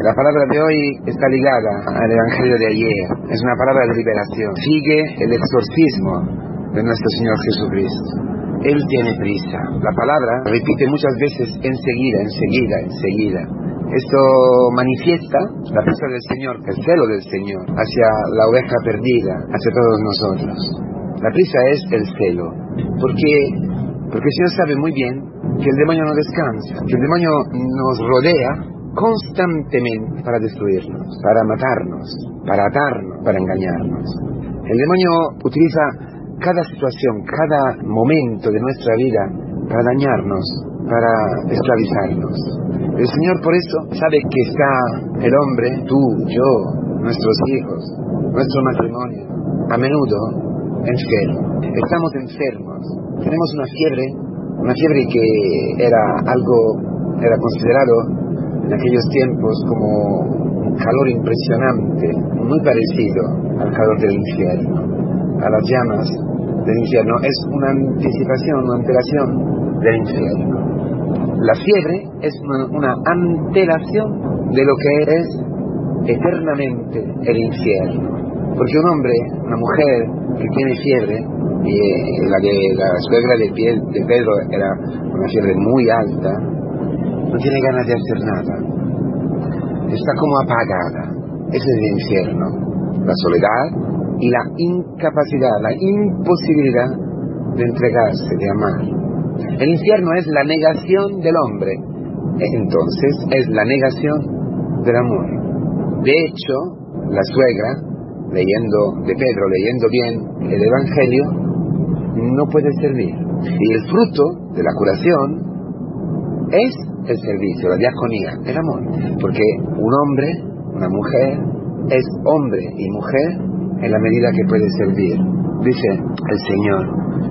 La palabra de hoy está ligada al Evangelio de ayer. Es una palabra de liberación. Sigue el exorcismo de nuestro Señor Jesucristo. Él tiene prisa. La palabra repite muchas veces enseguida. Esto manifiesta la prisa del Señor, el celo del Señor hacia la oveja perdida, hacia todos nosotros. La prisa es el celo. Porque el Señor sabe muy bien que el demonio no descansa, que el demonio nos rodea constantemente para destruirnos, para matarnos, para atarnos, para engañarnos. El demonio utiliza cada situación, cada momento de nuestra vida para dañarnos, para esclavizarnos. El Señor por eso sabe que está el hombre, tú, yo, nuestros hijos, nuestro matrimonio, a menudo enfermo. Estamos enfermos. Tenemos una fiebre que era considerado en aquellos tiempos como un calor impresionante, muy parecido al calor del infierno, a las llamas del infierno. Es una anticipación, una antelación del infierno. La fiebre es una antelación de lo que es eternamente el infierno. Porque un hombre, una mujer que tiene fiebre, y la suegra de Pedro era una fiebre muy alta, no tiene ganas de hacer nada. Está como apagada. Ese es el infierno. La soledad y la incapacidad, la imposibilidad de entregarse, de amar. El infierno es la negación del hombre. Entonces es la negación del amor. De hecho, la suegra, de Pedro, leyendo bien el Evangelio, no puede servir. Y el fruto de la curación es el servicio, la diaconía, el amor. Porque un hombre, una mujer, es hombre y mujer en la medida que puede servir. Dice el Señor,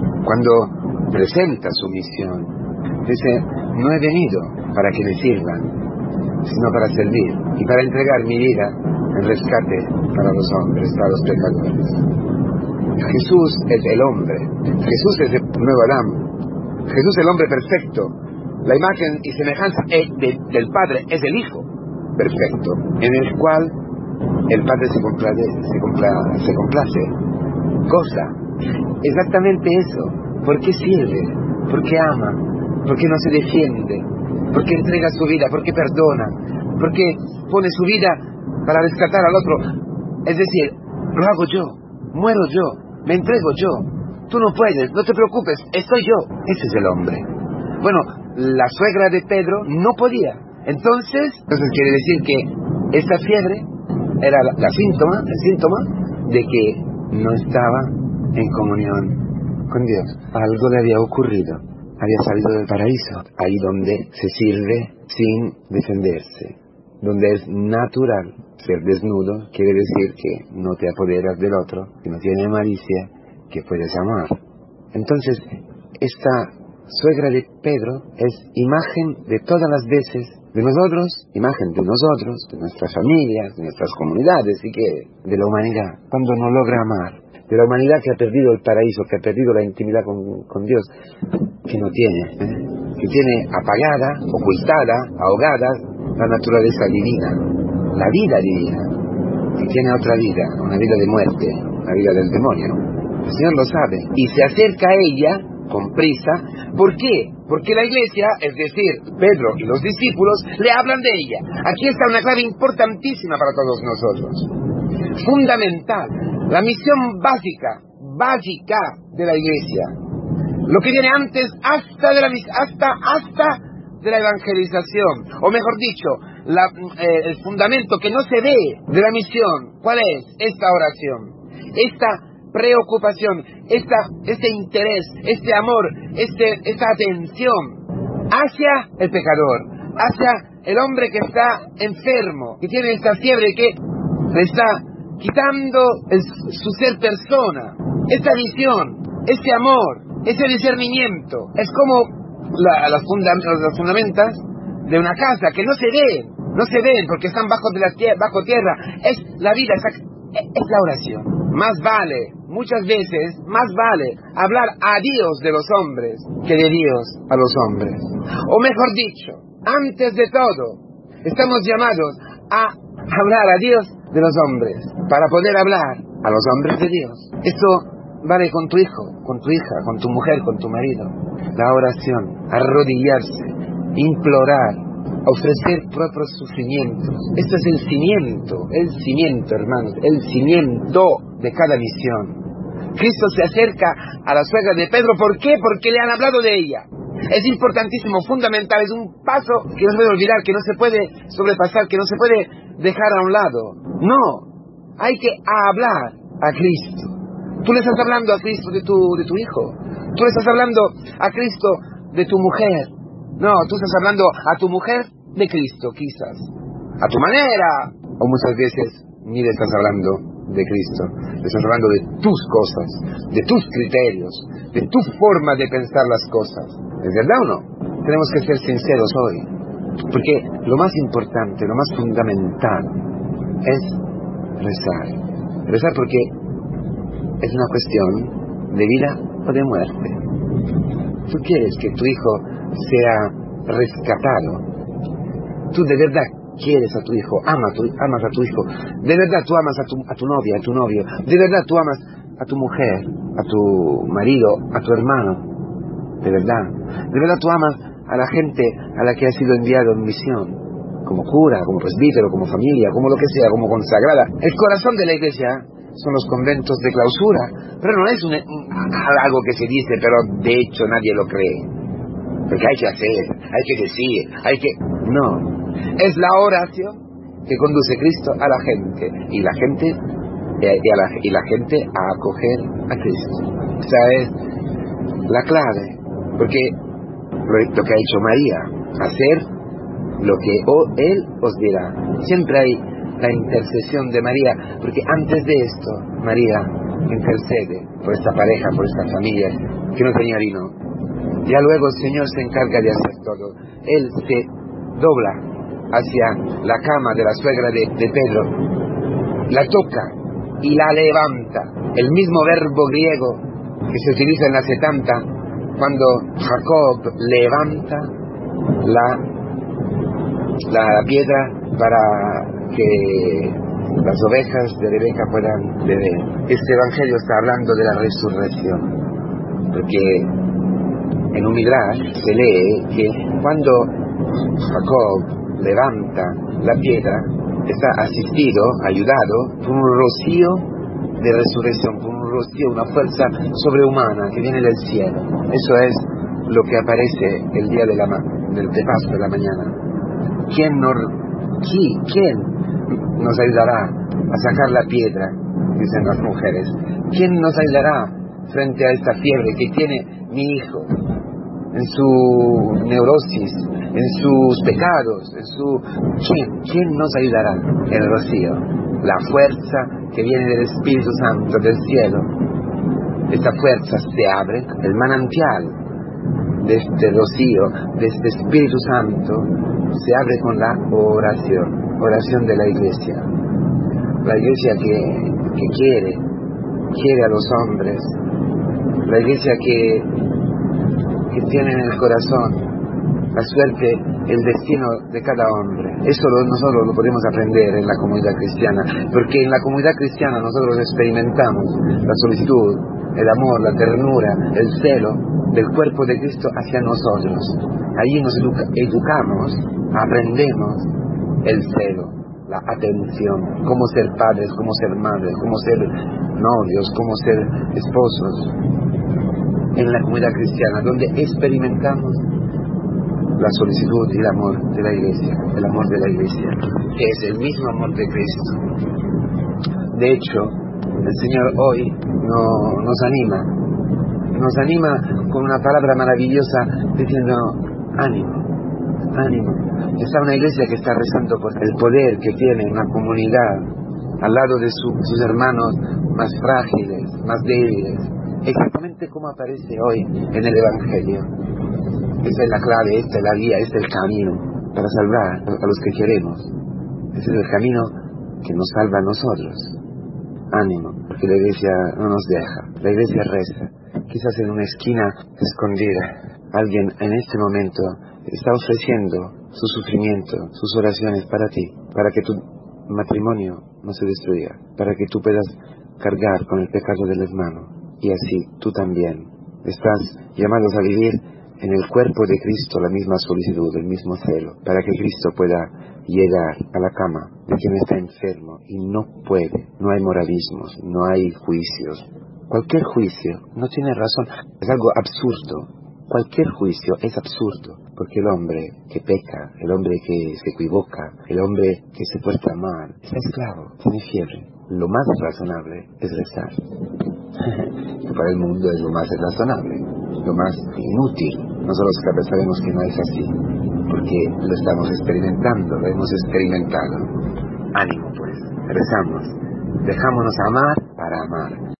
cuando presenta su misión, dice, no he venido para que me sirvan, sino para servir y para entregar mi vida en rescate para los hombres, para los pecadores. Jesús es el hombre, Jesús es el nuevo Adán, Jesús es el hombre perfecto, la imagen y semejanza del Padre es el Hijo perfecto, en el cual el Padre se complace, goza. Exactamente eso. ¿Por qué sirve? ¿Por qué ama? ¿Por qué no se defiende? ¿Por qué entrega su vida? ¿Por qué perdona? ¿Por qué pone su vida para rescatar al otro? Es decir, lo hago yo, muero yo, me entrego yo. Tú no puedes, no te preocupes, estoy yo. Ese es el hombre. Bueno, la suegra de Pedro no podía. Entonces quiere decir que esta fiebre era el síntoma de que no estaba en comunión con Dios. Algo le había ocurrido. Había salido del paraíso, ahí donde se sirve sin defenderse, donde es natural ser desnudo, quiere decir que no te apoderas del otro, que no tiene malicia, que puedes amar. Entonces, esta suegra de Pedro es imagen de todas las veces de nosotros, imagen de nosotros, de nuestras familias, de nuestras comunidades y que de la humanidad, cuando no logra amar, de la humanidad que ha perdido el paraíso, que ha perdido la intimidad con Dios, que no tiene, que tiene apagada, ocultada, ahogada la naturaleza divina, la vida divina, que tiene otra vida, una vida de muerte, la vida del demonio. El Señor lo sabe y se acerca a ella con prisa. ¿Por qué? Porque la iglesia, es decir, Pedro y los discípulos, le hablan de ella. Aquí está una clave importantísima para todos nosotros, fundamental, la misión básica de la iglesia, lo que viene antes hasta de la evangelización, o mejor dicho, el fundamento que no se ve de la misión. ¿Cuál es? Esta oración, esta preocupación, este interés, este amor, esta atención hacia el pecador, hacia el hombre que está enfermo, que tiene esta fiebre que le está quitando su ser persona, esta visión, este amor, ese discernimiento. Es como las fundamentas de una casa que no se ven porque están bajo tierra. Es la vida, es la oración. Muchas veces más vale hablar a Dios de los hombres que de Dios a los hombres. O mejor dicho, antes de todo, estamos llamados a hablar a Dios de los hombres, para poder hablar a los hombres de Dios. Esto vale con tu hijo, con tu hija, con tu mujer, con tu marido. La oración, arrodillarse, implorar, ofrecer propios sufrimientos. Esto es el cimiento, hermanos, el cimiento de cada misión. Cristo se acerca a la suegra de Pedro. ¿Por qué? Porque le han hablado de ella. Es importantísimo, fundamental, es un paso que no se puede olvidar, que no se puede sobrepasar, que no se puede dejar a un lado. No, hay que hablar a Cristo. Tú le estás hablando a Cristo de tu hijo. Tú le estás hablando a Cristo de tu mujer. No, tú estás hablando a tu mujer de Cristo, quizás. A tu manera. O muchas veces ni le estás hablando de Cristo. Le estás hablando de tus cosas, de tus criterios, de tu forma de pensar las cosas. ¿Es verdad o no? Tenemos que ser sinceros hoy. Porque lo más importante, lo más fundamental es rezar. Rezar porque es una cuestión de vida o de muerte. Tú quieres que tu hijo sea rescatado. Tú de verdad quieres a tu hijo, amas a tu hijo. De verdad tú amas a tu novia, a tu novio. De verdad tú amas a tu mujer, a tu marido, a tu hermano. De verdad tú amas a la gente a la que has sido enviado en misión, como cura, como presbítero, como familia, como lo que sea, como consagrada. El corazón de la iglesia son los conventos de clausura, pero no es algo que se dice, pero de hecho nadie lo cree, porque hay que hacer, hay que decir, no, es la oración que conduce Cristo a la gente, y la gente a acoger a Cristo. Esa es la clave. Porque lo que ha hecho María, hacer lo que Él os dirá. Siempre hay la intercesión de María, porque antes de esto, María intercede por esta pareja, por esta familia que no tenía vino. Ya luego el Señor se encarga de hacer todo. Él se dobla hacia la cama de la suegra de Pedro, la toca y la levanta. El mismo verbo griego que se utiliza en la 70 cuando Jacob levanta la piedra para que las ovejas de Rebeca puedan beber. Este evangelio está hablando de la resurrección, porque en un midrash se lee que cuando Jacob levanta la piedra está asistido, ayudado por un rocío de resurrección, por un rocío, una fuerza sobrehumana que viene del cielo. Eso es lo que aparece el día de Pascua de la mañana. ¿Quién nos ayudará a sacar la piedra? Dicen las mujeres. ¿Quién nos ayudará frente a esta fiebre que tiene mi hijo en su neurosis, en sus pecados, ¿Quién nos ayudará? El rocío, la fuerza que viene del Espíritu Santo del cielo. Esta fuerza se abre, el manantial de este rocío, de este Espíritu Santo, se abre con la oración de la iglesia. La iglesia que quiere a los hombres, la iglesia que tiene en el corazón la suerte, el destino de cada hombre. Eso nosotros lo podemos aprender en la comunidad cristiana, porque en la comunidad cristiana nosotros experimentamos la solicitud, el amor, la ternura, el celo del cuerpo de Cristo hacia nosotros. Allí nos educamos, aprendemos el celo, la atención, cómo ser padres, cómo ser madres, cómo ser novios, cómo ser esposos. En la comunidad cristiana, donde experimentamos la solicitud y el amor de la iglesia, el amor de la iglesia, que es el mismo amor de Cristo. De hecho, el Señor hoy nos anima con una palabra maravillosa diciendo: ánimo. Está una iglesia que está rezando por el poder que tiene una comunidad al lado de sus hermanos más frágiles, más débiles, exactamente como aparece hoy en el Evangelio. Esa es la clave, esta es la guía, este es el camino para salvar a los que queremos. Ese es el camino que nos salva a nosotros. Ánimo, porque la iglesia no nos deja, la iglesia reza. Quizás en una esquina escondida alguien en este momento está ofreciendo su sufrimiento, sus oraciones para ti, para que tu matrimonio no se destruya, para que tú puedas cargar con el pecado del hermano, y así tú también estás llamados a vivir en el cuerpo de Cristo la misma solicitud, el mismo celo, para que Cristo pueda llegar a la cama de quien está enfermo y no puede. No hay moralismos, no hay juicios. Cualquier juicio no tiene razón, es algo absurdo. Cualquier juicio es absurdo, porque el hombre que peca, el hombre que se equivoca, el hombre que se porta mal, está esclavo, tiene fiebre. Lo más razonable es rezar. Que para el mundo es lo más razonable, lo más inútil. Nosotros sabemos que no es así, porque lo estamos experimentando, lo hemos experimentado. Ánimo pues, rezamos, dejámonos amar para amar.